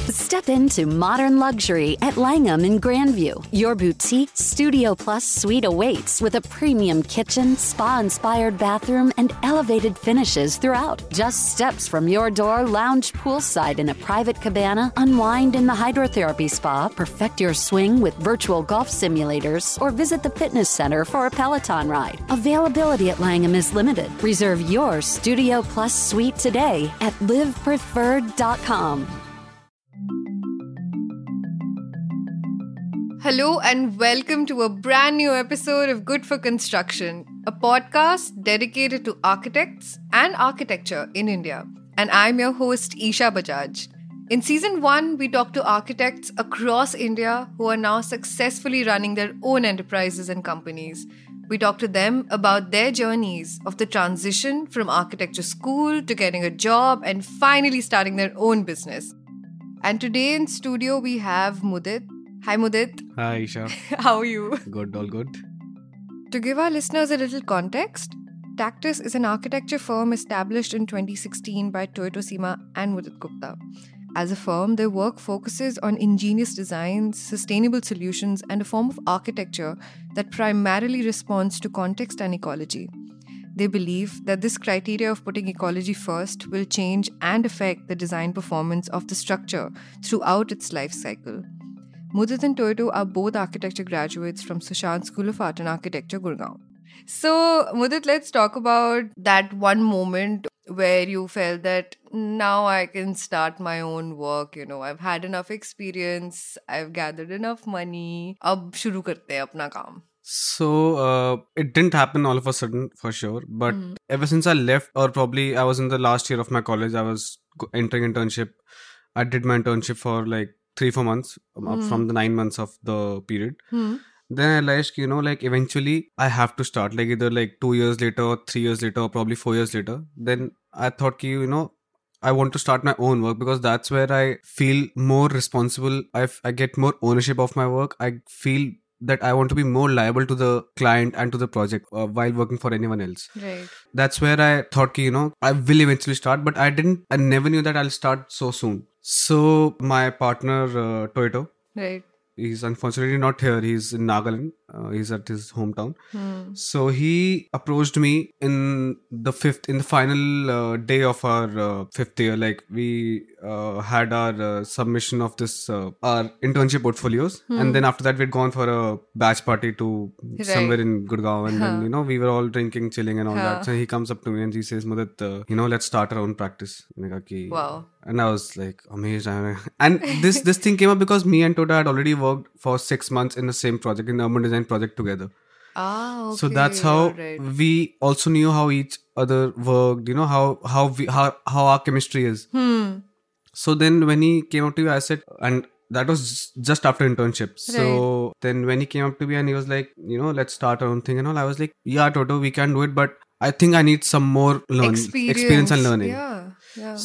Step into modern luxury at Langham in Grandview. Your boutique Studio Plus suite awaits with a premium kitchen, spa-inspired bathroom, and elevated finishes throughout. Just steps from your door, lounge poolside in a private cabana, unwind in the hydrotherapy spa, perfect your swing with virtual golf simulators, or visit the fitness center for a Peloton ride. Availability at Langham is limited. Reserve your Studio Plus suite today at livepreferred.com. Hello and welcome to a brand new episode of Good for Construction, a podcast dedicated to architects and architecture in India. And I'm your host, Isha Bajaj. In season 1, we talk to architects across India who are now successfully running their own enterprises and companies. We talk to them about their journeys of the transition from architecture school to getting a job and finally starting their own business. And today in studio, we have Mudit. Hi Mudit. Hi Isha. How are you? Good, all good. To give our listeners a little context, Tactus is an architecture firm established in 2016 by Toyoto Seema and Mudit Gupta. As a firm, their work focuses on ingenious designs, sustainable solutions, and a form of architecture that primarily responds to context and ecology. They believe that this criteria of putting ecology first will change and affect the design performance of the structure throughout its life cycle. Mudit and Toyoto are both architecture graduates from Sushant School of Art and Architecture, Gurgaon. So, Mudit, let's talk about that one moment where you felt that now I can start my own work. I've had enough experience, I've gathered enough money. Ab shuru karte hain apna kaam. So, it didn't happen all of a sudden, for sure. But ever since I left, or probably I was in the last year of my college, I was entering internship. I did my internship for like 3-4 months from the 9 months of the period. Then I realized, eventually I have to start, like either like 2 years later or 3 years later or probably 4 years later. Then I thought, I want to start my own work because that's where I feel more responsible. I get more ownership of my work. I feel that I want to be more liable to the client and to the project while working for anyone else. Right. That's where I thought, I will eventually start, but I never knew that I'll start so soon. So my partner, Toyoto, Right. he's unfortunately not here. He's in Nagaland. He's at his hometown. So he approached me in the final day of our 5th year. Like we had our submission of this our internship portfolios, and then after that we'd gone for a batch party to somewhere in Gurgaon, and then we were all drinking, chilling, and all that. So he comes up to me and he says, "Mudit, let's start our own practice." Wow. And I was like amazed. And this thing came up because me and Toyoto had already worked for 6 months in the same project, in the urban design project together. Okay. So that's how we also knew how each other worked, how our chemistry is. So then when he came up to me, I said, and that was just after internship. So then when he came up to me and he was like, let's start our own thing and all, I was like, yeah, Toto, we can do it, but I think I need some more experience and learning. Yeah.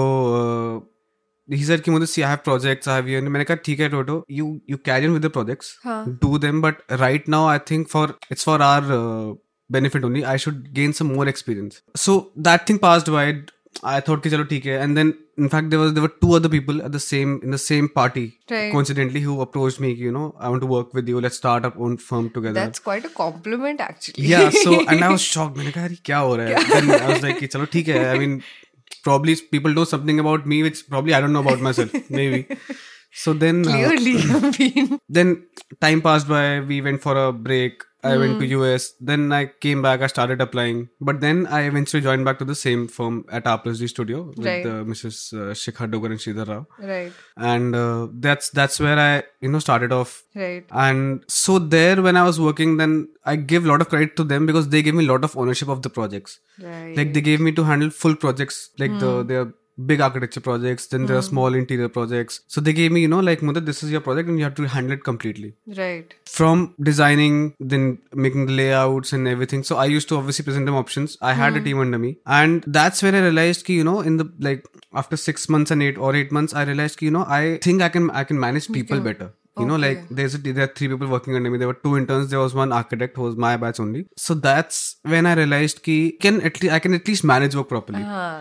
So he said, Mudit, see, I have projects, I have you. And I said, okay, Toto, you carry on with the projects, do them. But right now, I think it's for our benefit only. I should gain some more experience. So that thing passed by. I thought, chalo, theek hai. And then, in fact, there were 2 other people in the same party, coincidentally, who approached me, I want to work with you. Let's start our own firm together. That's quite a compliment, actually. Yeah. So, and I was shocked. I was like, kya ho raha hai? Then I was like, chalo, theek hai. I mean, probably people know something about me, which probably I don't know about myself, maybe. So then... Clearly, then time passed by, we went for a break. I went to US. Then I came back, I started applying. But then I eventually joined back to the same firm at RPSD Studio with Mrs. Shikha Dogar and Sridhar Rao. Right. And that's where I, started off. Right. And so there, when I was working, then I give a lot of credit to them because they gave me a lot of ownership of the projects. Right. Like they gave me to handle full projects, like their big architecture projects, then there are small interior projects. So they gave me, Mudit, this is your project and you have to handle it completely. Right. From designing, then making the layouts and everything. So I used to obviously present them options. I had a team under me. And that's when I realized, in the, after 6 months and 8 months, I realized, I think I can manage people better. You know, Okay. like there are 3 people working under me. There were 2 interns. There was one architect who was my batch only. So that's when I realized I can at least manage work properly.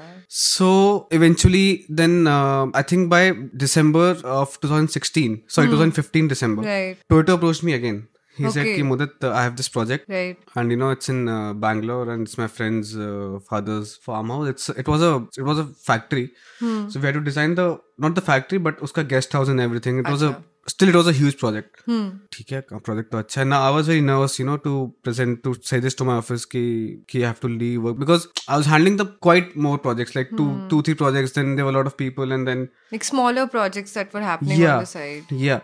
So eventually, then I think by December of 2016, 2015 December, Right. Toyota approached me again. He said, Okay. "Ki Mudit, I have this project, Right. and you know it's in Bangalore, and it's my friend's father's farmhouse. It was a factory, so we had to design not the factory, but uska guest house and everything. It was a huge project. ठीक है, project तो अच्छा है. Now I was very nervous, you know, to say this to my office कि I have to leave work because I was handling the quite more projects, like 2-3 projects. Then there were a lot of people, and then Like smaller projects that were happening on the side. Yeah.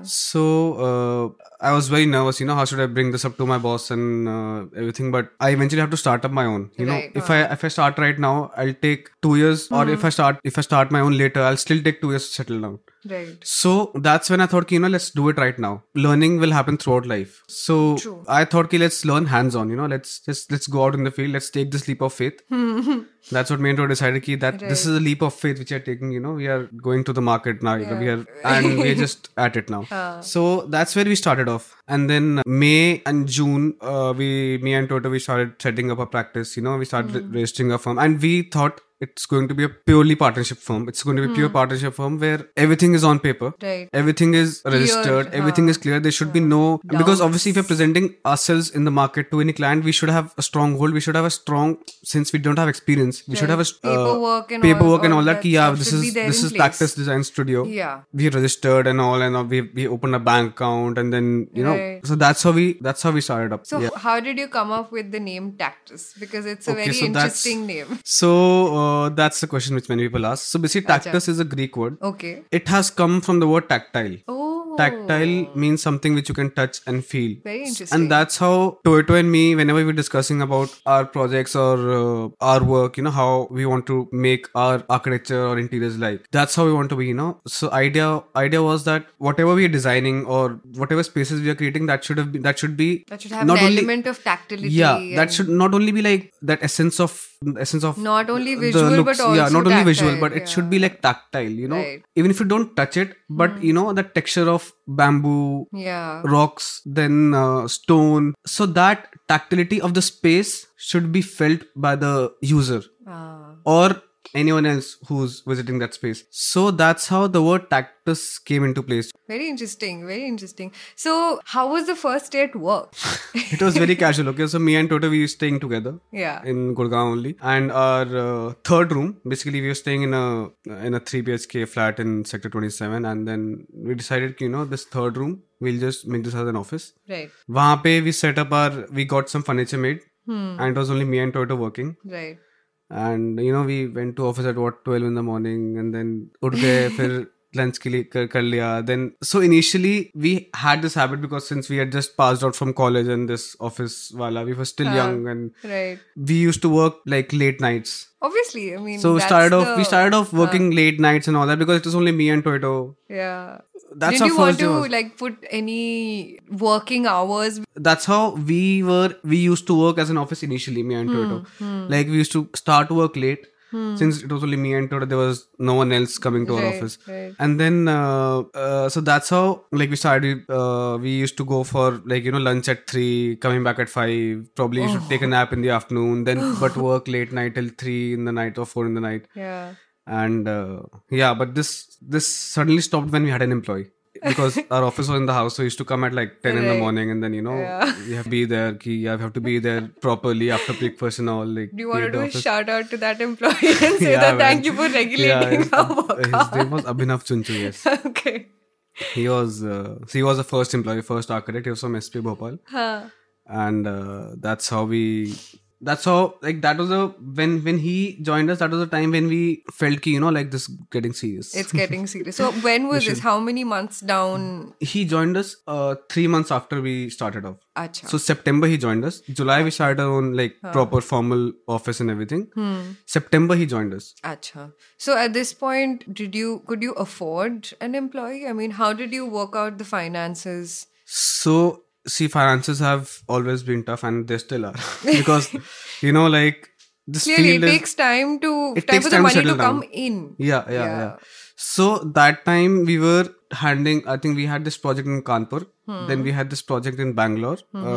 So I was very nervous, you know, how should I bring this up to my boss and everything. But I eventually have to start up my own. You know, if I start right now, I'll take 2 years, or if I start my own later, I'll still take 2 years to settle down. Right. So that's when I thought, you know, let's do it right now. Learning will happen throughout life. So True. I thought, let's learn hands-on. You know, let's go out in the field. Let's take this leap of faith. That's what me and Todd decided that this is a leap of faith which we are taking. You know, we are going to the market now. We're just at it now. So that's where we started off. And then May and June, me and Toto, we started setting up a practice. You know, we started registering a firm, and we thought it's going to be a purely partnership firm. It's going to be a pure partnership firm where everything is on paper. Right. Everything is registered. Everything is clear. There should be no... Because obviously if we're presenting ourselves in the market to any client, we should have a strong hold. We should have a strong... Since we don't have experience, we should have a... Paperwork and all that. This is Tactus Design Studio. Yeah. We registered and all, and we opened a bank account, and then, you know... So that's how we started up. So how did you come up with the name Tactus? Because it's a very interesting name. So that's the question which many people ask. So basically, Tactus is a Greek word. Okay. It has come from the word tactile. Oh. Tactile means something which you can touch and feel. Very interesting. And that's how Toyota and me, whenever we're discussing about our projects or our work, you know, how we want to make our architecture or interiors like. That's how we want to be, you know. So idea was that whatever we are designing or whatever spaces we are creating, that should have an element of tactility. Yeah, that should not only be like that essence of not only visual but also not only tactile, visual, but it should be like tactile, you know. Right. Even if you don't touch it, but you know, the texture of bamboo, rocks, then stone, so that tactility of the space should be felt by the user or anyone else who's visiting that space. So that's how the word Tactus came into place. Very interesting, very interesting. So how was the first day at work? It was very casual. Okay, so me and Toto, we were staying together in Gurgaon only, and our third room, basically we were staying in a 3 BHK flat in Sector 27, and then we decided, you know, this third room, we'll just make this as an office. Right. Wahan pe we got some furniture made, and it was only me and Toto working. Right. And you know, we went to office at 12 in the morning, and then उठ गए फिर lunch के लिए कर लिया. Then so initially we had this habit because since we had just passed out from college and this office wala, we were still young, and we used to work like late nights. Obviously, I mean. So we started off working late nights and all that because it was only me and Toyota. Yeah. That's Did you want to like put any working hours? That's how we used to work as an office initially, me and Toyota. Like we used to start work late. Since it was only me and Toyota, there was no one else coming to our office. Right. And then, so that's how like we started. We used to go for like, you know, lunch at 3, coming back at 5. Probably you should take a nap in the afternoon. Then but work late night till 3 in the night or 4 in the night. Yeah. And but this suddenly stopped when we had an employee. Because our office was in the house, so we used to come at like 10 in the morning, and then, you know, we have to be there. We have to be there properly after breakfast and all. Like, do you want to do a shout out to that employee and say that thank you for regulating our work? His name was Abhinav Chunchu, yes. Okay. He was the first employee, first architect. He was from SP Bhopal. And that's how like that was when he joined us, that was a time when we felt you know, like this getting serious. It's getting serious. So when was this? How many months down? He joined us 3 months after we started off. Achha. So September he joined us. July we started our own like proper formal office and everything. September he joined us. Achha. So at this point, could you afford an employee? I mean, how did you work out the finances? So see, finances have always been tough, and they still are. Because, you know, like, this clearly field it takes time for the money to come in. Yeah. So that time we were handling, I think we had this project in Kanpur. Then we had this project in Bangalore.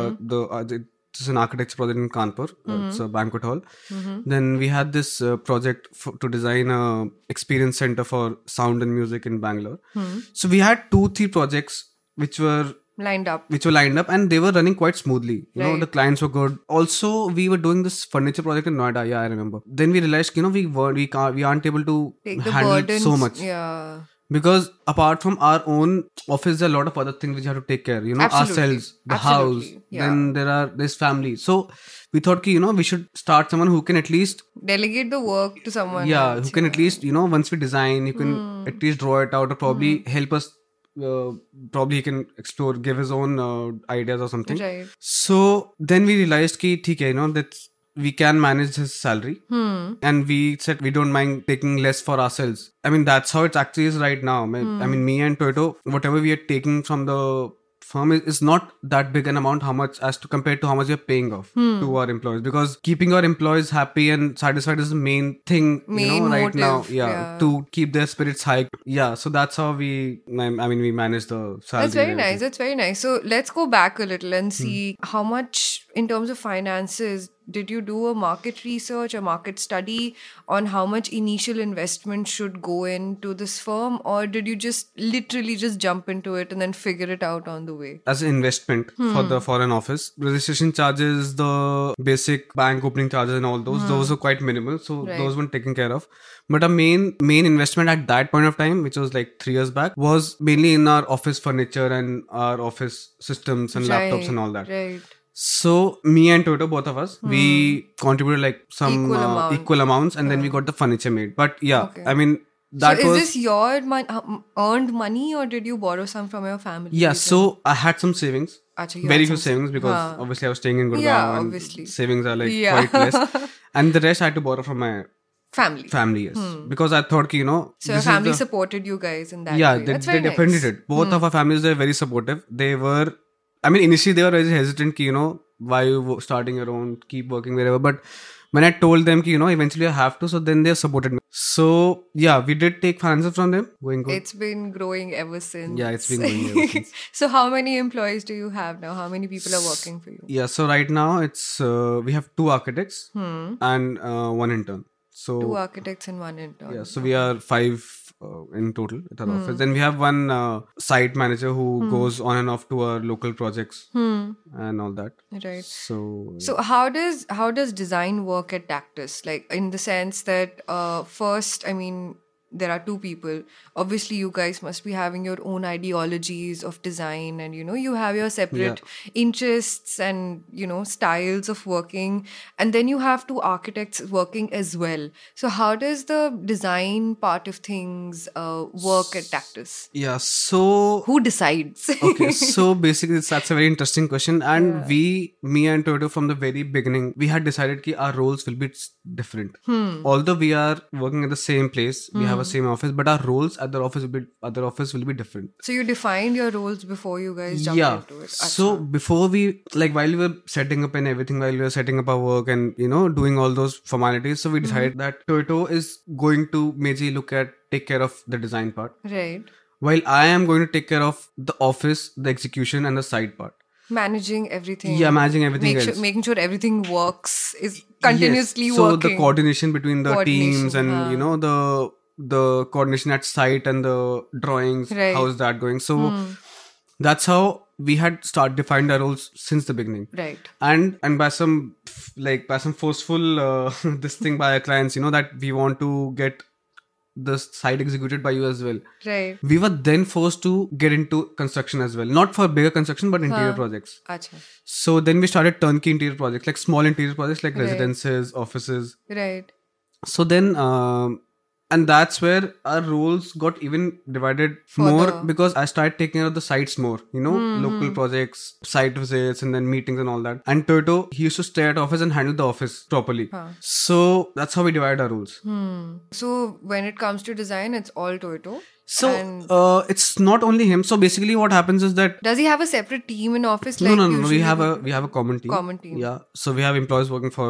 It's an architecture project in Kanpur. It's a banquet hall. Then we had this project to design a experience center for sound and music in Bangalore. So we had 2-3 projects which were lined up, and they were running quite smoothly. You know, Right. the clients were good. Also, we were doing this furniture project in Noida. Yeah, I remember. Then we realized, you know, we aren't able to take the handle burdens. so much. Yeah. Because apart from our own office, there are a lot of other things which you have to take care. You know, Absolutely. ourselves, the Absolutely. house. Yeah. Then there's family. So we thought, you know, we should start someone who can at least, Delegate the work to someone yeah, else, who can at least, you know, once we design, you can at least draw it out or probably help us. Probably he can explore, give his own ideas or something. Right. So then we realized ki, theek hai, you know, that we can manage his salary. And we said we don't mind taking less for ourselves. I mean, that's how it actually is right now. I mean, me and Toyota, whatever we are taking from the firm is not that big an amount, how much as to compare to how much we are paying off to our employees, because keeping our employees happy and satisfied is the main thing, Main right motive, now, yeah. to keep their spirits high. Yeah, so that's how we manage the salary. That's very and nice. everything. That's very nice. So let's go back a little and see how much, in terms of finances, did you do a market research, a market study on how much initial investment should go into this firm, or did you just literally just jump into it and then figure it out on the way? As an investment for the foreign office, registration charges, the basic bank opening charges and all those are quite minimal, so Right. those were taken care of. But our main investment at that point of time, which was like 3 years back, was mainly in our office furniture and our office systems and laptops and all that. Right. So me and Toto, both of us, we contributed like some Equal amount. amounts, and then we got the furniture made. But yeah, Okay. I mean, that so was is this your earned money, or did you borrow some from your family? yeah. So I had some savings. Acha, you Very had few some savings, because obviously I was staying in Gurgaon, Yeah, and obviously. savings are like Yeah. quite less, and the rest I had to borrow from my family. family, yes, because I thought, you know, So your this is family the- supported you guys in that yeah, way. they That's very definitely nice. did. Both of our families were very supportive. They were, I mean, initially they were very hesitant, you know, why you starting your own, keep working wherever. But when I told them, you know, eventually I have to, so then they supported me. So yeah, we did take finances from them. Going good. It's been growing ever since. Yeah, it's been growing ever since. So how many employees do you have now? How many people are working for you? Yeah, so right now it's we have 2 architects and 1 intern. So 2 architects and 1 intern. yeah, so we are 5 in total at our office. Then we have 1 site manager who goes on and off to our local projects and all that. Right. So how does design work at Tactus? Like, in the sense that first, I mean, there are 2 people. Obviously, you guys must be having your own ideologies of design, and you have your separate interests and styles of working, and then you have 2 architects working as well. So how does the design part of things work at Tactus? yeah, so Who decides? okay, so basically that's a very interesting question, and me and Toto, from the very beginning, we had decided that our roles will be different. Although we are working at the same place, we have a same office, but our roles at the office will be different. So you defined your roles before you guys jumped Yeah, into it. so before we, like, while we were setting up and everything, while we were setting up our work and doing all those formalities, so we decided that Toto is going to majorly take care of the design part, Right. while I am going to take care of the office, the execution and the side part. Managing everything. Yeah, managing everything else. Making sure everything works, is continuously Yes. So working. the coordination between the teams and Coordination, the coordination at site and the drawings, Right. how is that going? So that's how we had defined our roles since the beginning. Right. And by some forceful this thing by our clients, that we want to get the site executed by you as well. Right. We were then forced to get into construction as well, not for bigger construction but interior projects. Acha. So then we started turnkey interior projects, like small interior projects, like residences, offices. Right. So then and that's where our roles got even divided more, because I started taking care of the sites more, local projects, site visits, and then meetings and all that. And Toto, he used to stay at office and handle the office properly. So that's how we divided our roles. So when it comes to design, it's all Toto. So it's not only him. So basically what happens is that Does he have a separate team in office? no, like we have a common team. Common team. Yeah. So we have employees working for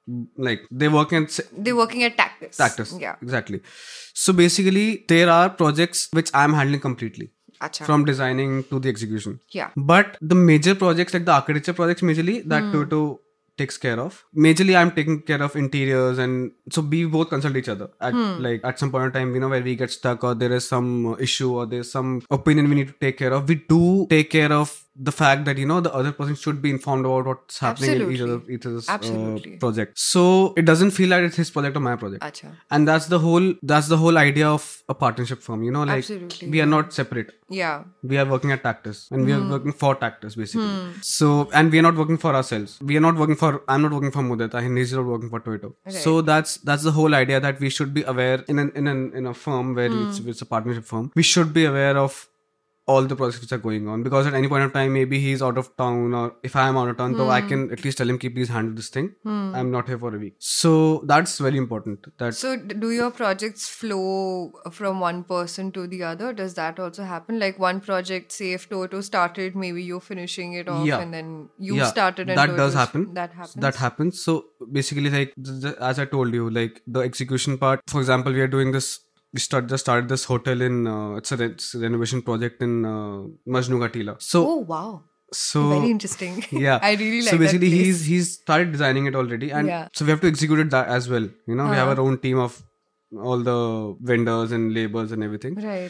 like they're working at They're working at Tactus. Yeah. exactly. So basically there are projects which I'm handling completely. Acha. From designing to the execution. Yeah. But the major projects, like the architecture projects, majorly that Toyota takes care of. Majorly, I'm taking care of interiors, and so we both consult each other at some point in time, where we get stuck or there is some issue or there's some opinion we need to take care of. We do take care of the fact that the other person should be informed about what's happening in each other's project. So it doesn't feel like it's his project or my project. Acha. And that's the whole idea of a partnership firm. Like Absolutely. we are not separate. Yeah. We are working at Tactus and we are working for Tactus basically. So, and we are not working for ourselves. I'm not working for Mudit. And he's not working for Toyota. Right. So that's the whole idea, that we should be aware in a firm where it's a partnership firm. We should be aware of all the processes which are going on, because at any point of time maybe he's out of town, or if I am out of town, so I can at least tell him, please handle this thing. I'm not here for a week. So that's very important. So do your projects flow from one person to the other? Does that also happen? Like one project, say if Toto started, maybe you're finishing it off, and then you started and that does happen. That happens. So basically, like as I told you, like the execution part, for example, we are doing this. We just started this hotel in it's a renovation project in Majnu Ka Tila. So oh wow, so very interesting. Yeah, I really like. So basically, that place. he's started designing it already, and so we have to execute it that as well. We have our own team of all the vendors and laborers and everything. Right.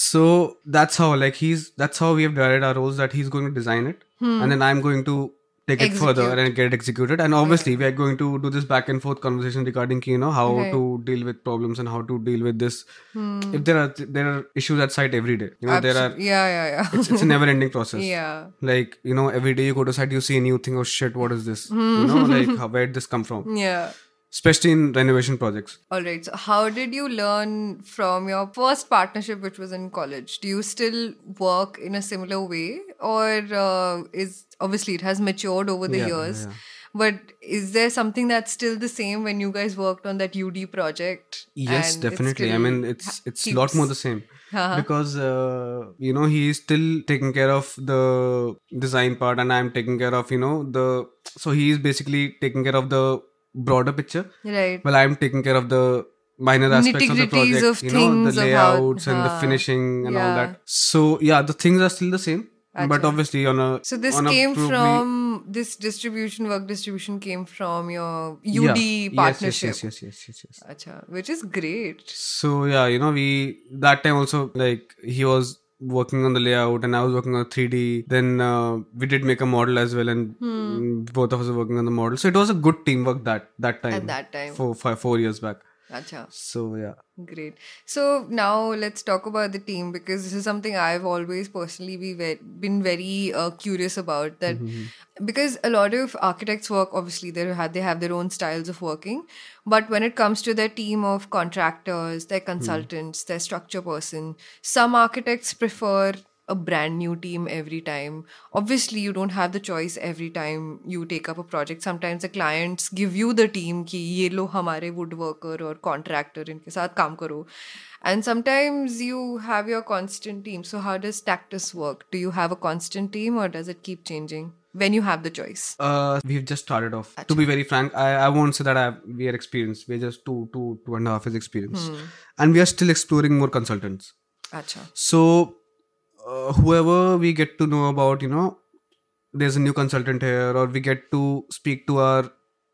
So that's how we have divided our roles. That he's going to design it, and then I'm going to take it further and get it executed. And obviously we are going to do this back and forth conversation regarding how to deal with problems and how to deal with this. If there are issues at site every day, there are it's a never ending process. Like every day you go to site, you see a new thing. Oh shit, what is this? Where did this come from? Especially in renovation projects. Alright, so how did you learn from your first partnership, which was in college? Do you still work in a similar way, or is obviously it has matured over the years? But is there something that's still the same when you guys worked on that UD project? Yes, definitely. I mean, it's a lot more the same. Because he's still taking care of the design part, and I'm taking care of so he's basically taking care of the broader picture, right? Well, I'm taking care of the minor aspects of the project, of the layouts and the finishing and all that. So the things are still the same, but obviously this distribution came from your UD partnership. Yes. Acha, which is great. So we that time also, like, he was working on the layout and I was working on 3D. Then we did make a model as well, and both of us were working on the model. So it was a good teamwork that time. At that time, 4 years back. Acha. So great. So now let's talk about the team, because this is something I've always personally been very curious about. That because a lot of architects work, obviously they have their own styles of working, but when it comes to their team of contractors, their consultants, their structure person, some architects prefer a brand new team every time. Obviously, you don't have the choice every time you take up a project. Sometimes the clients give you the team ki ye lo hamare woodworker or contractor inke saath kaam karo. And sometimes you have your constant team. So how does Tactus work? Do you have a constant team, or does it keep changing when you have the choice? We've just started off. Achha. To be very frank, I won't say that we are experienced. We're just 2.5 years experience. And we are still exploring more consultants. Achha. So whoever we get to know about, there's a new consultant here, or we get to speak to our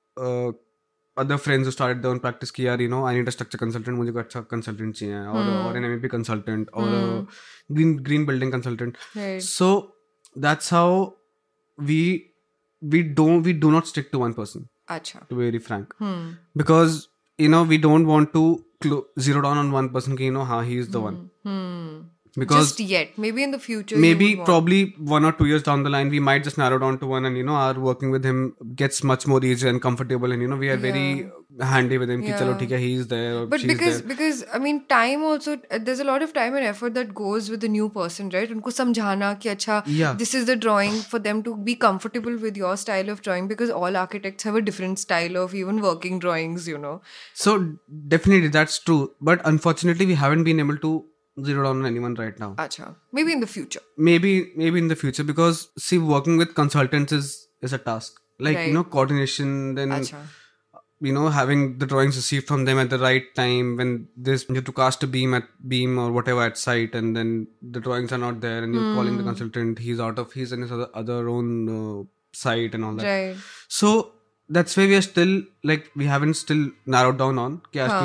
other friends who started their own practice ki yaar, I need a structure consultant, mujhe ko acha consultant chahiye, or an MEP consultant, or a green building consultant. Right. So that's how we do not stick to one person. Acha. To be very frank. Because we don't want to zero down on one person ki he is the one. Because just yet, maybe in the future, probably 1 or 2 years down the line, we might just narrow down to one, and our working with him gets much more easier and comfortable, and we are very handy with him. Ki chalo theek hai, he is there, or but because I mean, time also, there's a lot of time and effort that goes with the new person, right? Unko samjhana ki acha, this is the drawing, for them to be comfortable with your style of drawing, because all architects have a different style of even working drawings, So definitely that's true, but unfortunately we haven't been able to zero down on anyone right now. Acha. Maybe in the future. Maybe in the future, because see, working with consultants is a task. Like, right. Coordination, then having the drawings received from them at the right time when you have to cast a beam or whatever at site, and then the drawings are not there, and you're calling the consultant, he's in his other own site and all that. Right. So that's why we are still we haven't still narrowed down on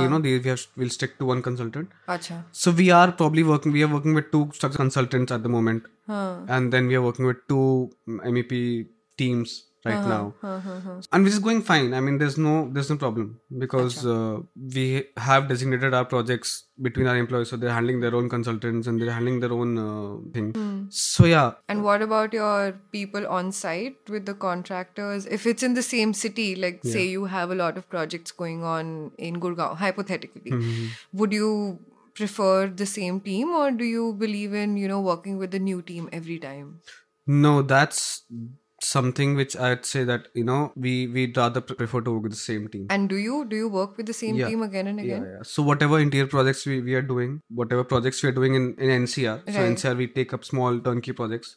we'll stick to one consultant. Acha. So we are working with 2 structural consultants at the moment, and then we are working with 2 MEP teams right now, and which is going fine. I mean, there's no problem because we have designated our projects between our employees, so they're handling their own consultants and they're handling their own thing. So yeah. And what about your people on site with the contractors? If it's in the same city, say you have a lot of projects going on in Gurgaon, hypothetically, would you prefer the same team, or do you believe in working with the new team every time? No, that's something which I'd say that we'd rather prefer to work with the same team. And do you work with the same team again and again? Yeah. So whatever interior projects we are doing, whatever projects we are doing in NCR, so NCR we take up small turnkey projects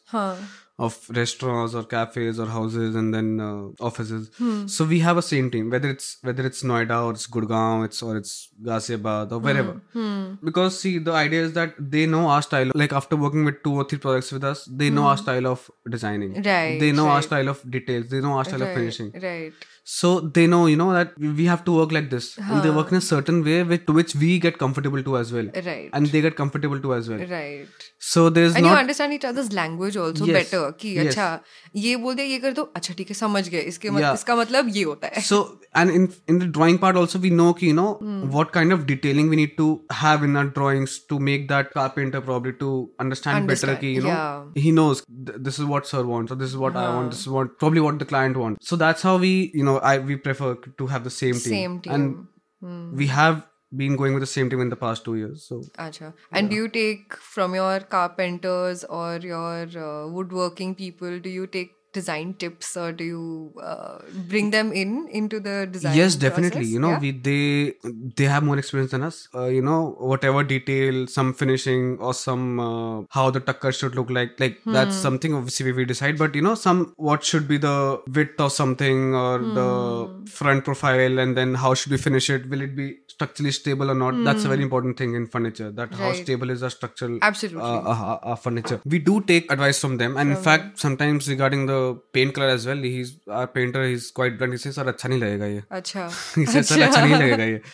of restaurants or cafes or houses and then offices. So we have a same team, whether it's Noida or it's Gurgaon, or it's Ghaziabad or wherever. Because see, the idea is that they know our style. Like after working with 2 or 3 projects with us, they know our style of designing. Right. They know our style of details. They know our style of finishing. Right. So they know, that we have to work like this. And they work in a certain way to which we get comfortable to as well. Right. And they get comfortable to as well. Right. So there's and you understand each other's language also better. कि Yes. अच्छा ये बोल दे ये कर दो अच्छा ठीक है समझ गए इसका मतलब ये होता है. So and in the drawing part also we know what kind of detailing we need to have in our drawings to make that carpenter probably to understand better he knows this is what sir wants or this is what I want, this is probably what the client wants. So that's how we we prefer to have the same team. And we have been going with the same team in the past 2 years. So Achha. And do you take from your carpenters or your woodworking people, do you take design tips or do you bring them into the design yes definitely process? They have more experience than us. Whatever detail, some finishing or some how the tucker should look like that's something obviously we decide, but some what should be the width or something or the front profile, and then how should we finish it, will it be structurally stable or not. That's a very important thing in furniture, that how stable is our structural furniture. We do take advice from them, and in fact sometimes regarding the paint color as well, our painter, he's quite blunt. He says sir अच्छा नहीं लगेगा ये. अच्छा. He says sir अच्छा नहीं लगेगा ये.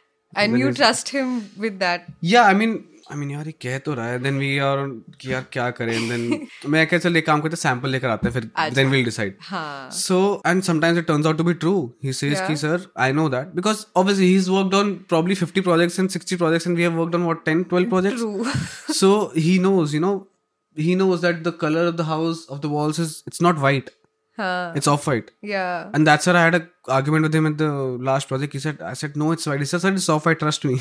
And you trust him with that? Yeah, I mean यार ये कह तो रहा है, then we are कि यार क्या करें, and then मैं क्या चल एक काम करते sample लेकर आते हैं फिर then we'll decide. So and sometimes it turns out to be true. He says कि sir I know that, because obviously he's worked on probably 50 projects and 60 projects and we have worked on 10-12 projects. True. So he knows he knows that the color of the house, of the walls it's not white. It's off-white. Yeah. And that's where I had an argument with him at the last project. I said, no, it's white. He said, sir, it's off-white, trust me.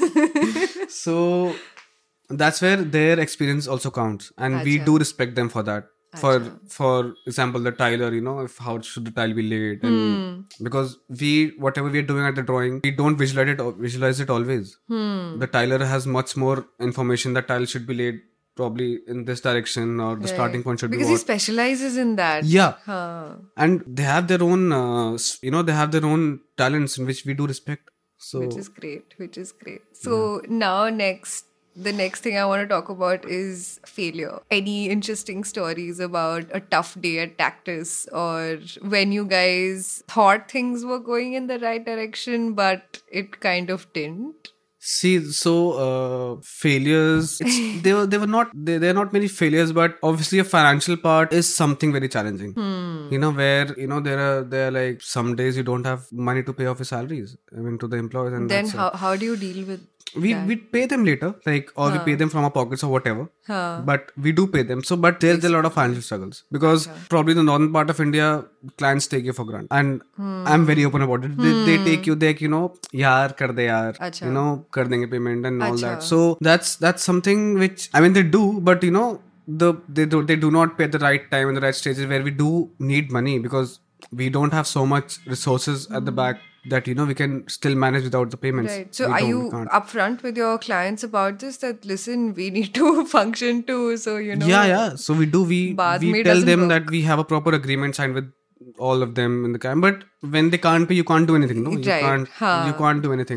So that's where their experience also counts. And we do respect them for that. For example, the tiler, how should the tile be laid. And because whatever we are doing at the drawing, we don't visualize it always. The tiler has much more information that tile should be laid probably in this direction, or the starting point should because be he specializes in that. Yeah. And they have their own they have their own talents in which we do respect. So which is great. So now the next thing I want to talk about is failure. Any interesting stories about a tough day at Tactus, or when you guys thought things were going in the right direction but it kind of didn't? See, so failures, they're not many failures, but obviously a financial part is something very challenging. Where there are like some days you don't have money to pay off your salaries, to the employees, and then how do you deal with we pay them later, or we pay them from our pockets or whatever. But we do pay them. So, but there's a lot of financial struggles because probably the northern part of India, clients take you for granted, and I'm very open about it. They take you there, yaar kar de yaar, kar denge payment and all that. So that's something which they do, but they do not pay at the right time and the right stages where we do need money, because we don't have so much resources at the back that we can still manage without the payments. Right. So are you upfront with your clients about this, that listen, we need to function too, so Yeah. So we do. We tell them that we have a proper agreement signed with all of them in the camp. But when they can't be, you can't do anything. No, you Right. can't do anything.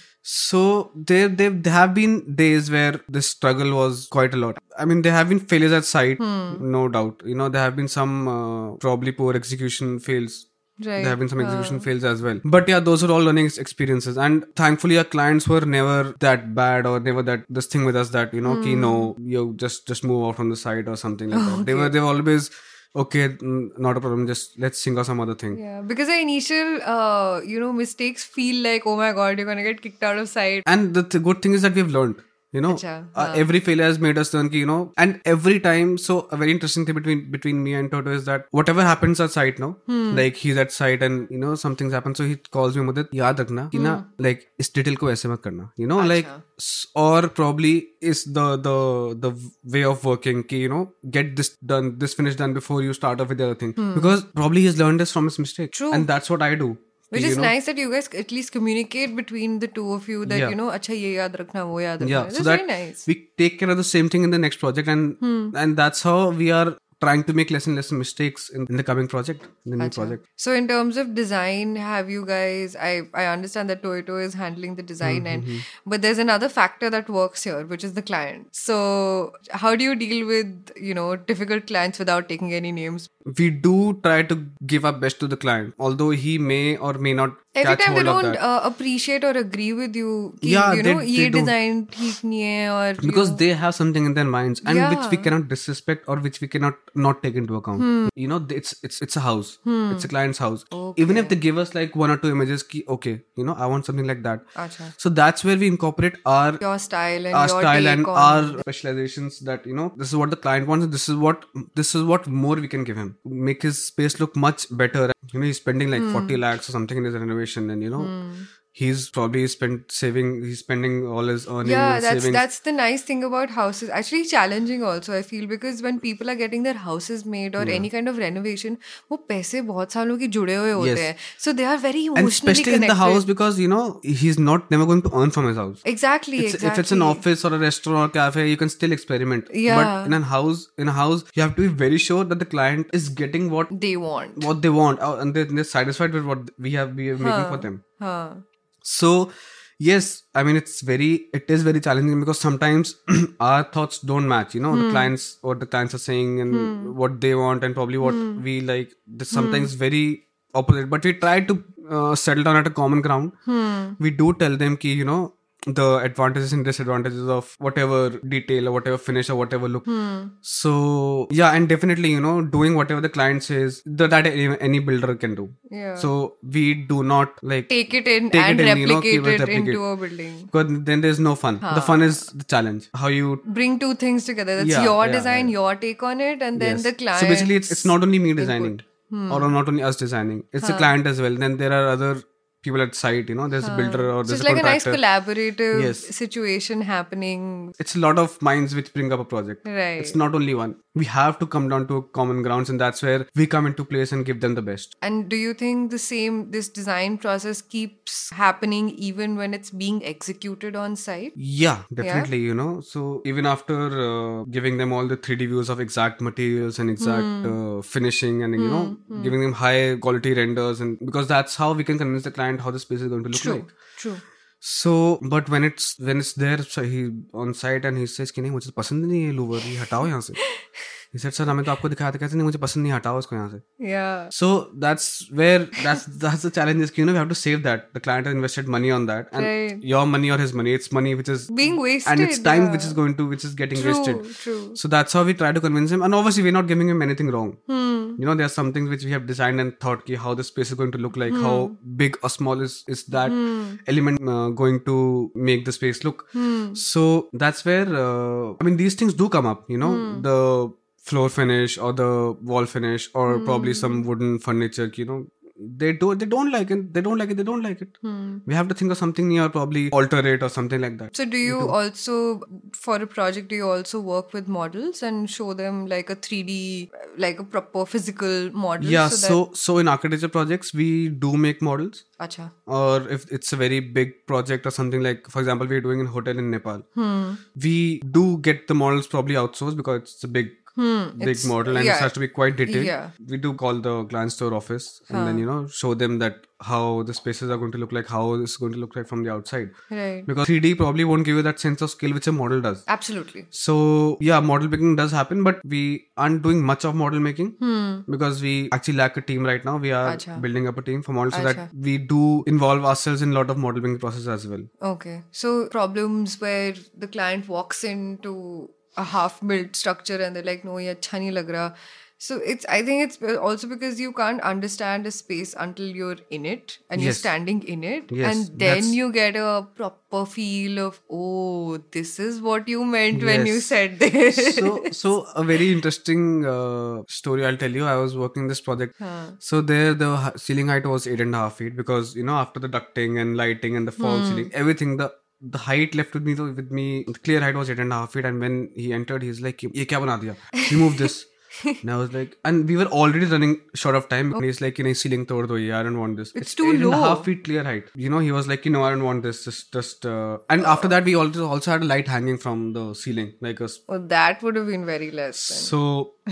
So there have been days where this struggle was quite a lot. I mean, there have been failures at site, no doubt. You know, there have been some probably poor execution fails. Right. There have been some execution fails as well. But yeah, those are all learning experiences. And thankfully, our clients were never that bad or never that this thing with us that, you know, ki no, you just move out from the site or something like that. They were always, okay, not a problem, just let's think of some other thing. Yeah, because the initial, mistakes feel like, oh my god, you're gonna get kicked out of sight. And the good thing is that we've learned. You know, every failure has made us learn, you know, and every time. So a very interesting thing between me and Toto is that whatever happens at site now, like he's at site and, you know, something's happened. So he calls me, Mudit, yaad rakhna, ki na, like, is detail ko aise mat karna, you know, like, or probably is the way of working, ki, you know, get this finish done before you start off with the other thing. Because probably he's learned this from his mistake. True. And that's what I do. Which is nice that you guys at least communicate between the two of you that, you know, acha ye yaad rakhna, wo yaad rakhna. Yeah, That's so that very nice. we take care of the same thing in the next project, and that's how we are trying to make less and less mistakes in the coming project, in the new project. So in terms of design, have you guys, I understand that Toyota is handling the design but there's another factor that works here, which is the client. So how do you deal with, you know, difficult clients without taking any names? We do try to give our best to the client, although he may or may not Every catch time they hold of don't that. Appreciate or agree with you, ki, Yeah, you know, they ye don't. design theek nahi hai, or Because you know, they have something in their minds and Yeah. which we cannot disrespect or which we cannot not take into account. You know, it's a house. It's a client's house. Even if they give us like 1 or 2 images, ki, okay, you know, I want something like that. Acha. So that's where we incorporate our your style and our your style take and on our specializations, that, you know, this is what the client wants and this is what more we can give him, make his space look much better. You know, he's spending like 40 lakhs or something in his renovation, and, you know, he's probably spending all his earnings and savings. That's the nice thing about houses. Actually challenging also, I feel, because when people are getting their houses made or any kind of renovation, वो पैसे बहुत सालों की जुड़े हुए होते हैं. So they are very emotionally and especially connected. in the house, because, you know, he's never going to earn from his house. Exactly. If it's an office or a restaurant or cafe, you can still experiment. Yeah. But in a house, you have to be very sure that the client is getting what they want. they want, and they're satisfied with what we are making for them. So yes, I mean, it is very challenging because sometimes our thoughts don't match. You know, what the clients are saying and what they want and probably what we like. This sometimes very opposite. But we try to settle down at a common ground. We do tell them ki, you know, the advantages and disadvantages of whatever detail or whatever finish or whatever look. So yeah, and definitely, you know, doing whatever the client says that any builder can do. Yeah. So we do not like Take it in take and it in, you know, replicate it replicate. into a building. Because then there's no fun. The fun is the challenge. How you Bring two things together. That's Yeah, your yeah, design, yeah. your take on it, and then Yes. the client. So basically, it's not only me designing or not only us designing. It's the client as well. Then there are other people at site. You know, there's a builder or So there's it's a like a nice contractor. collaborative Yes. situation happening. It's a lot of minds which bring up a project. Right. It's not only one. We have to come down to common grounds, and that's where we come into place and give them the best. And do you think this design process keeps happening even when it's being executed on site? Yeah, definitely, you know. So even after giving them all the 3D views of exact materials and exact finishing and, you know, giving them high quality renders, and because that's how we can convince the client how the space is going to look like. True. So, but when it's there, so he on site and he says कि नहीं मुझे पसंद नहीं है Louvre, ये हटाओ यहाँ से. He said, sir, हमें तो आपको दिखाया था कैसे, नहीं मुझे पसंद नहीं, हटाओ इसको यहाँ से. Yeah. So that's the challenge is, you know, we have to save that. The client has invested money on that, and Right. your money or his money, it's money which is Being wasted. and it's time yeah. which is getting wasted. True. So that's how we try to convince him, and obviously we're not giving him anything wrong. You know, there are some things which we have designed and thought ki how the space is going to look like, how big or small is that element going to make the space look. So that's where I mean, these things do come up, you know, the floor finish or the wall finish or probably some wooden furniture, you know, they don't like it. We have to think of something new or probably alter it or something like that. So do you also, for a project, do you also work with models and show them like a 3D, like a proper physical model? Yeah, so so in architecture projects we do make models. Acha. Or if it's a very big project or something, like for example we're doing a hotel in Nepal, we do get the models probably outsourced because it's a big big model, and it has to be quite detailed. Yeah. We do call the clients to our office and then show them that how the spaces are going to look like, how it's going to look like from the outside. Right. Because 3D probably won't give you that sense of scale which a model does. Absolutely. So yeah, model making does happen, but we aren't doing much of model making because we actually lack a team right now. We are building up a team for models so that we do involve ourselves in a lot of model making process as well. Okay. So problems where the client walks into a half-built structure and they're like, no, ye acha nahi lag raha. So I think it's also because you can't understand a space until you're in it and you're standing in it. Yes, and then you get a proper feel of, oh, this is what you meant when you said this. So a very interesting story I'll tell you. I was working this project. So there the ceiling height was 8.5 feet because, after the ducting and lighting and the fall ceiling, everything, the height left with me, the clear height was 8.5 feet. And when he entered, he's like, ye kya bana diya? Remove this. And I was like, and we were already running short of time. And he's like, ceiling tod do ye, I don't want this. It's too low. 8.5 feet clear height. He was like, no, I don't want this. Just and after that, we also had a light hanging from the ceiling, like a. Oh, that would have been very less. Then.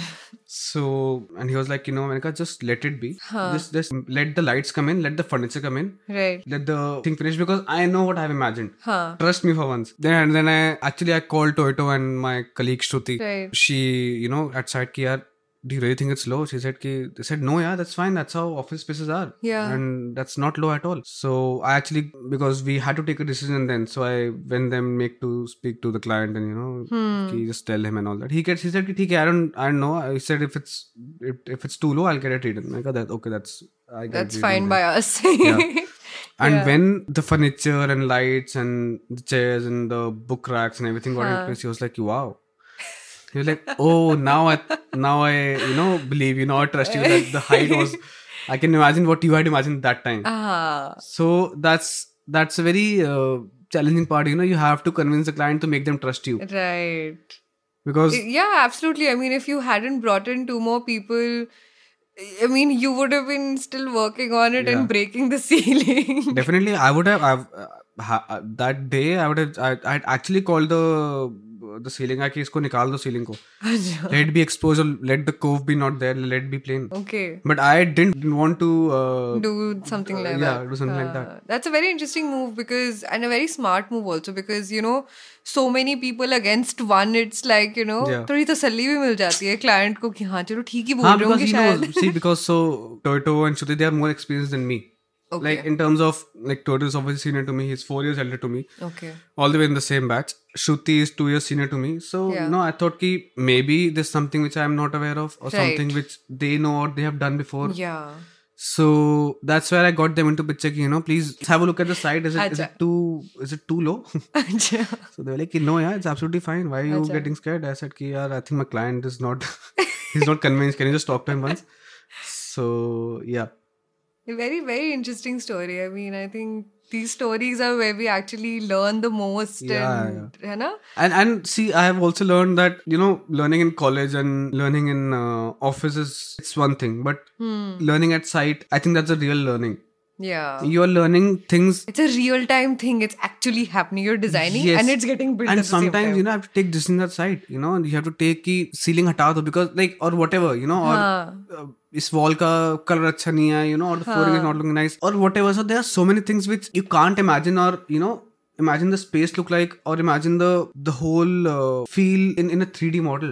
So, and he was like, Manika, just let it be. Just let the lights come in, let the furniture come in. Right. Let the thing finish because I know what I've imagined. Trust me for once. Then I called Toyota and my colleague Shruti. Right. She, at site ki yaar, do you really think it's low? She said they said, no, yeah, that's fine. That's how office spaces are. Yeah. And that's not low at all. So I actually, because we had to take a decision then, so I went them to speak to the client and, just tell him and all that. He said, I don't know. He said, if it's too low, I'll get it redone. I got that. Okay, that's fine by us. Yeah. And when the furniture and lights and the chairs and the book racks and everything got in place, he was like, wow. He was like, oh, now I believe, I trust you that the height was, I can imagine what you had imagined that time. So that's a very challenging part, you have to convince the client to make them trust you. Right. Because... Yeah, absolutely. I mean, if you hadn't brought in 2 more people, I mean, you would have been still working on it and breaking the ceiling. Definitely, I would have, that day, I'd actually called the ceiling guy, isko nikal do ceiling ko. Let it be exposed, or let the cove be not there, let it be plain. Okay. But I didn't want to do something like that. Yeah, do something like that. That's a very interesting move and a very smart move also because, so many people against one, it's like, थोड़ी तसल्ली भी मिल जाती है client को कि हाँ चलो ठीक ही बोल रहे होंगे शायद. See, because so Toyota and Shruti, they are more experienced than me. Okay. Like in terms of Toyota is obviously senior to me. He's 4 years elder to me. Okay. All the way in the same batch. Shruti is 2 years senior to me. So I thought ki maybe there's something which I'm not aware of or something which they know or they have done before. Yeah. So that's where I got them into picture ki, please have a look at the site. Is it too low? So they were like, no, yeah, it's absolutely fine. Why are you getting scared? I said ki I think my client is not he's not convinced. Can you just talk to him once? So yeah. A very, very interesting story. I mean, I think these stories are where we actually learn the most. And see, I have also learned that, learning in college and learning in offices, it's one thing. But learning at site, I think that's a real learning. Yeah. You're learning things. It's a real-time thing. It's actually happening. You're designing and it's getting built and at the same time. And sometimes, I have to take decisions at site. You have to take ki ceiling hata do because or whatever, or this wall ka color acha nahi hai, or the flooring is not looking nice or whatever. So there are so many things which you can't imagine or, imagine the space look like or imagine the whole feel in a 3D model.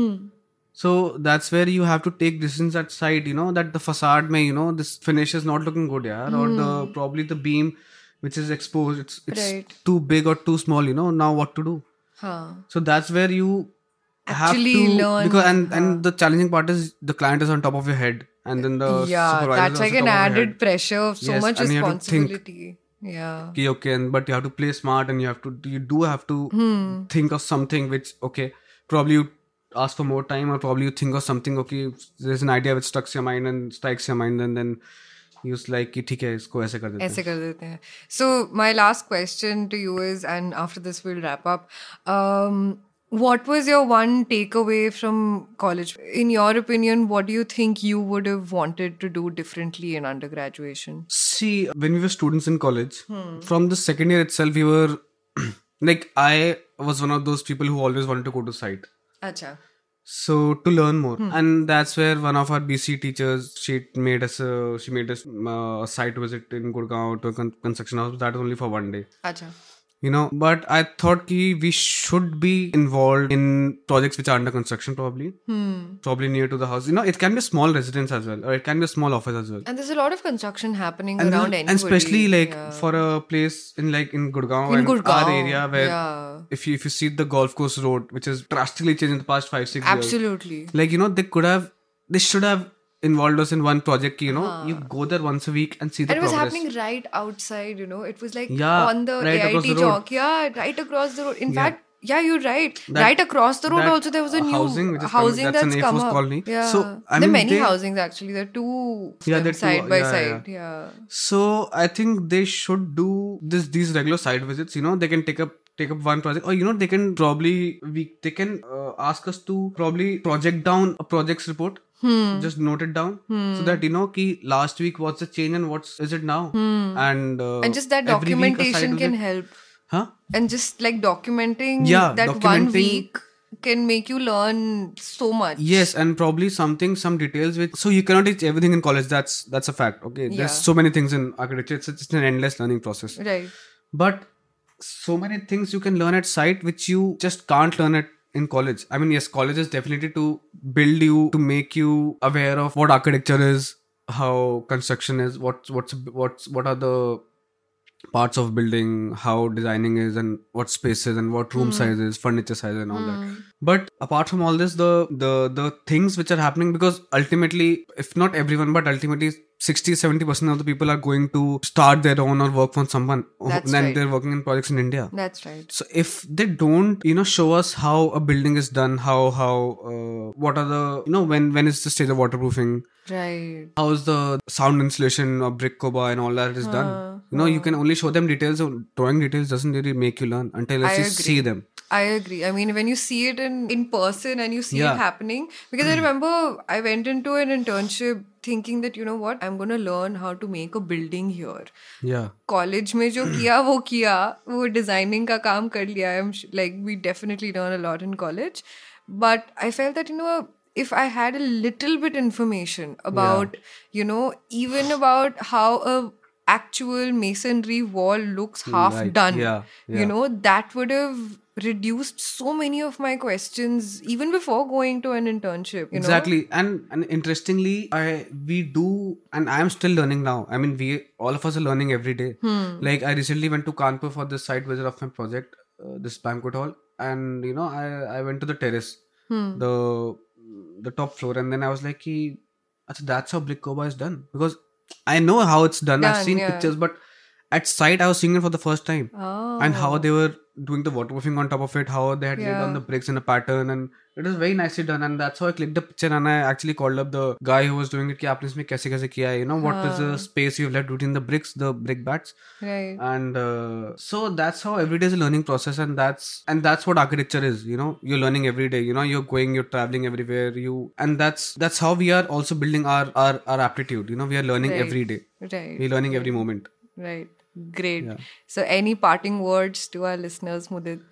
So that's where you have to take decisions at site, that the facade may, this finish is not looking good, or probably the beam which is exposed, it's too big or too small, now what to do. So that's where you actually have to learn. Because and the challenging part is the client is on top of your head and then the supervisor that's like an added pressure of so much responsibility. Yeah. Okay, but you have to play smart and you do have to think of something which, probably you ask for more time or probably you think of something, there's an idea which strikes your mind and then you're like, ठीक है, इसको ऐसे कर देते हैं. So my last question to you is, and after this we'll wrap up, what was your one takeaway from college? In your opinion, what do you think you would have wanted to do differently in undergraduation? See, when we were students in college, from the second year itself, we were like, I was one of those people who always wanted to go to site. Acha. So to learn more, and that's where one of our BC teachers, she made us a site visit in Gurgaon to a construction house. That was only for one day. Acha. But I thought we should be involved in projects which are under construction, probably near to the house. It can be a small residence as well, or it can be a small office as well. And there's a lot of construction happening And around anybody. And especially for a place in Gurgaon, In Gurgaon, our area, where if you see the golf course road, which has drastically changed in the past 5-6 years. Absolutely. They should have involved us in one project. You go there once a week and see the progress. And it was happening right outside. It was like Yeah, on the right across AIT the road. chalk. Yeah, right across the road. In fact, yeah, you're right. Right across the road also there was a new housing, which is housing that's that's an come A4 up. colony. Yeah. So there are many housings actually. There are two side by side. Yeah. So I think they should do these regular site visits. They can take up one project, or they can ask us to probably project down a project's report. Just note it down so that ki last week what's the change and what is it now, and just that documentation can help. And just like documenting that 1 week can make you learn so much. Yes, and probably some details so you cannot teach everything in college. That's a fact. Okay, there's so many things in architecture. It's an endless learning process. Right. But so many things you can learn at site which you just can't learn at in college. I mean, yes, college is definitely to build you, to make you aware of what architecture is, how construction is, what are the parts of building, how designing is, and what spaces and what room sizes, furniture size, and all that. But apart from all this, the things which are happening, because ultimately, if not everyone, but ultimately 60-70% of the people are going to start their own or work for someone. That's and right. They're working in projects in India. That's right. So if they don't, show us how a building is done, how what are the, when is the stage of waterproofing, right? How is the sound insulation or brick coba and all that is done. You can only show them details. Drawing details doesn't really make you learn until you see them. I agree. I mean, when you see it in person and you see it happening, because I remember I went into an internship thinking that, I'm going to learn how to make a building here. Yeah. College में जो किया वो designing का काम कर लिया. We definitely learn a lot in college. But I felt that, if I had a little bit information about, even about how a actual masonry wall looks half done, that would have reduced so many of my questions even before going to an internship. Exactly. And interestingly, we do, and I am still learning now. I mean, all of us are learning every day. Like I recently went to Kanpur for this site visit of my project, this banquet hall, and I went to the terrace, the top floor, and then I was like, that's how brick coba is done, because I know how it's done. I've seen pictures, but at site I was seeing it for the first time. And how they were doing the waterproofing on top of it, how they had laid on the bricks in a pattern, and it was very nicely done. And that's how I clicked the picture, and I actually called up the guy who was doing it. Ki aapne isme kaise kiya hai? What is the space you've left between the bricks, the brick bats? Right. And so that's how every day is a learning process, and that's what architecture is. You're learning every day. You're traveling everywhere. And that's how we are also building our aptitude. We are learning every day. Right. We're learning every moment. Right. Great. Yeah. So any parting words to our listeners, Mudit?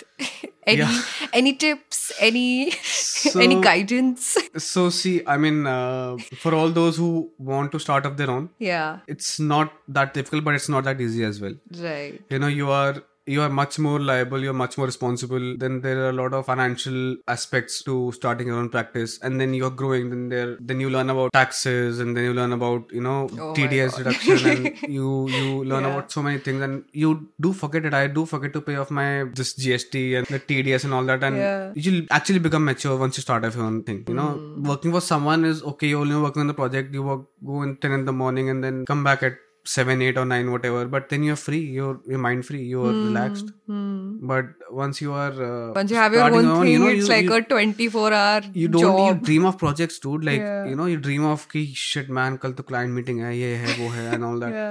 Any tips? Any guidance? So see, I mean, for all those who want to start up their own, it's not that difficult, but it's not that easy as well. Right. You are much more liable, you're much more responsible. Then there are a lot of financial aspects to starting your own practice, and then you're growing. Then you learn about taxes, and then you learn about TDS reduction, and you learn about so many things, and you do forget it. I do forget to pay off this GST and the TDS and all that, and you'll actually become mature once you start off your own thing. Working for someone is okay. You're only working on the project. You go in 10 in the morning and then come back at 7, 8 or 9, whatever, but then you're free, you're mind free, you're relaxed. But once you are once you have your own thing, it's like a 24-hour you dream of projects, dude, like you dream of ki shit man, kal to client meeting hai, ye hai, wo hai, and all that.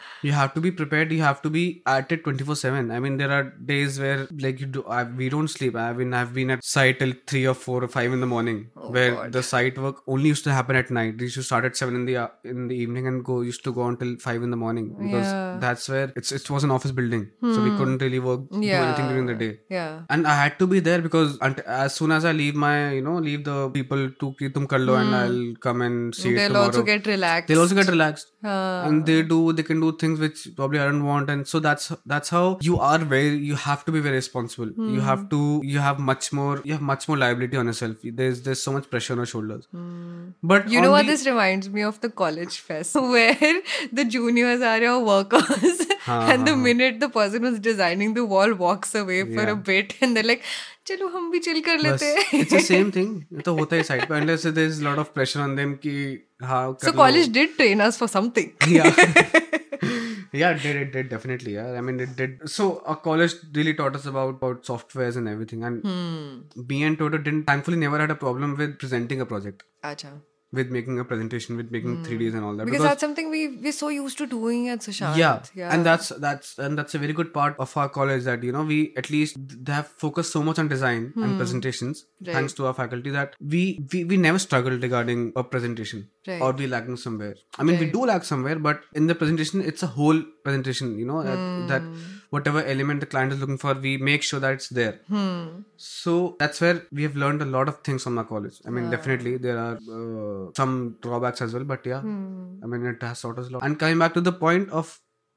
You have to be prepared. You have to be at it 24/7. I mean, there are days where like we don't sleep. I've been at site till 3 or 4 or 5 in the morning, where God. the site work only used to happen at night. We used to start at 7 in the evening and used to go until 5 in the morning, because that's where it was an office building, so we couldn't really do anything during the day. Yeah. And I had to be there because as soon as I leave leave the people to ki tum kar lo and I'll come and see it They'll tomorrow. also get relaxed. They'll also get relaxed. And they can do things which probably I don't want, and so that's how you have to be very responsible. You have much more liability on yourself. There's so much pressure on your shoulders. But you know what this reminds me of? The college fest where the juniors are your workers and the minute the person who's designing the wall walks away for a bit and they're like, चलो हम भी chill कर लेते हैं. It's the same thing. तो होता है side पे, unless there's a lot of pressure on them कि हाँ. So college did train us for something. Yeah. Yeah, it did definitely. Yeah, I mean it did. So our college really taught us about softwares and everything. And me and Toto thankfully never had a problem with presenting a project. Acha. With making a presentation, with making 3Ds and all that. Because that's something we're so used to doing at Sushant. Yeah. And that's a very good part of our college, that we at least they have focused so much on design and presentations, thanks to our faculty, that we never struggled regarding a presentation or we lacking somewhere. I mean, we do lack somewhere, but in the presentation, it's a whole presentation. That whatever element the client is looking for, we make sure that it's there. So that's where we have learned a lot of things from our college. I mean, definitely there are some drawbacks as well, but yeah, I mean, it has taught us a lot. And coming back to the point of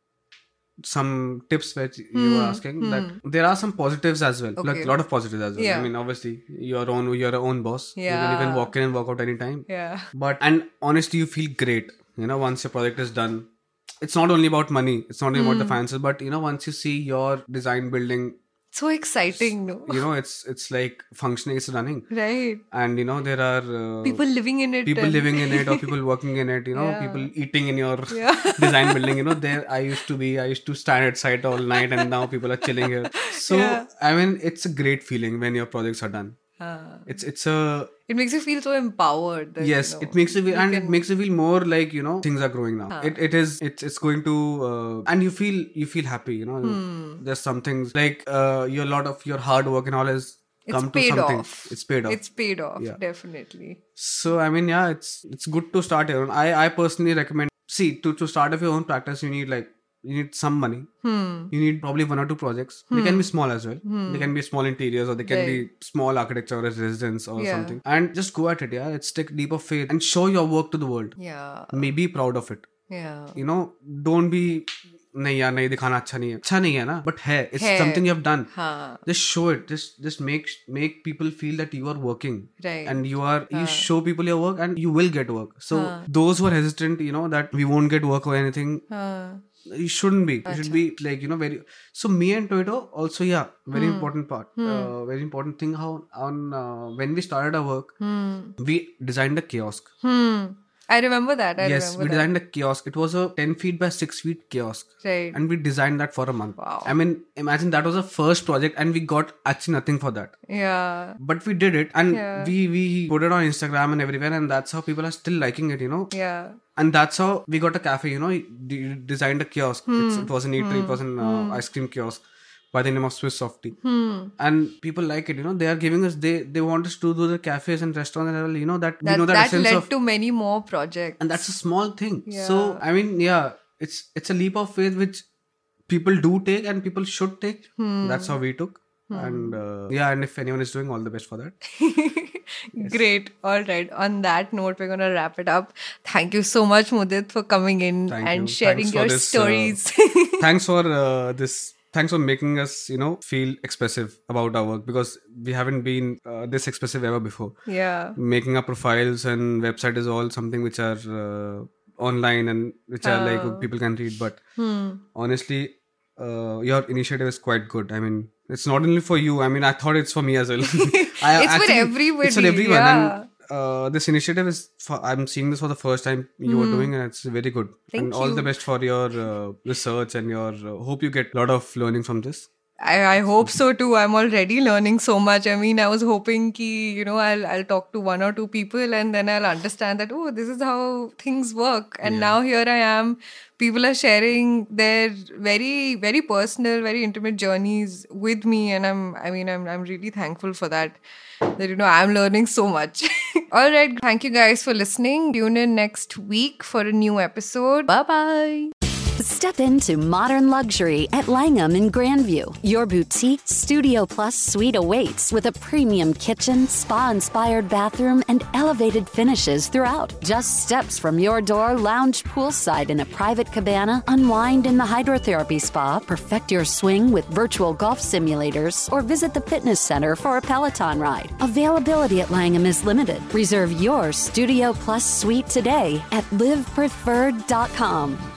some tips which you were asking, that there are some positives as well, like a lot of positives as well. I mean, obviously you're your own boss. You can walk in and walk out anytime. And honestly, you feel great once your project is done. It's not only about money, it's not only about the finances, but once you see your design building, so exciting, no? It's like functioning, it's running. Right. And there are people living in it. Or people working in it, people eating in your design building. There I used to stand at site all night, and now people are chilling here. So I mean, it's a great feeling when your projects are done. It makes you feel so empowered. That, yes, it makes you feel, it makes you feel more like things are growing now. It's going to and you feel happy. There's some things like a lot of your hard work and all has come to something. It's paid off. Yeah. Definitely. So I mean, yeah, it's good to start your own. I personally recommend, to start up your own practice, you need some money. You need probably 1 or 2 projects. They can be small as well. They can be small interiors, or they can be small architecture or residence or something. And just go at it. Yeah, it's take leap of faith and show your work to the world. Yeah. Be proud of it. Yeah. Don't be नहीं दिखाना अच्छा नहीं है ना, but it's something you have done. Just show it. Just make people feel that you are working, right? And you show people your work, and you will get work. So those who are hesitant, that we won't get work or anything, you shouldn't be. You should be like very. So me and Toyota also, very important part. Very important thing. How when we started our work, we designed a kiosk. I remember that. We designed a kiosk. It was a 10 feet by 6 feet kiosk. Right. And we designed that for a month. Wow. I mean, imagine that was a first project and we got actually nothing for that. Yeah. But we did it, and we put it on Instagram and everywhere, and that's how people are still liking it, Yeah. And that's how we got a cafe, designed a kiosk. It was an eatery, it was an ice cream kiosk by the name of Swiss Softy. And people like it, they are giving us, they want us to do the cafes and restaurants and all, that led to many more projects. And that's a small thing. So, I mean, it's a leap of faith which people do take and people should take. That's how we took. And and if anyone is doing, all the best for that. Great. All right. On that note, we're going to wrap it up. Thank you so much, Mudit, for coming in and sharing your stories. Thanks for this. Thanks for making us, feel expressive about our work, because we haven't been this expressive ever before. Yeah. Making our profiles and website is all something which are online and which are like people can read. But honestly, your initiative is quite good. I mean, it's not only for you. I mean, I thought it's for me as well. It's for everybody. It's for everyone. Yeah. And this initiative is I'm seeing this for the first time you are doing, and it's very good. Thank you. All the best for your research and your hope you get a lot of learning from this. I hope so too. I'm already learning so much. I mean, I was hoping ki, I'll talk to one or two people and then I'll understand that, oh, this is how things work. And now here I am. People are sharing their very, very personal, very intimate journeys with me. And I'm really thankful for that. That, I'm learning so much. All right. Thank you guys for listening. Tune in next week for a new episode. Bye-bye. Step into modern luxury at Langham in Grandview. Your boutique Studio Plus suite awaits with a premium kitchen, spa-inspired bathroom, and elevated finishes throughout. Just steps from your door, lounge poolside in a private cabana, unwind in the hydrotherapy spa, perfect your swing with virtual golf simulators, or visit the fitness center for a Peloton ride. Availability at Langham is limited. Reserve your Studio Plus suite today at livepreferred.com.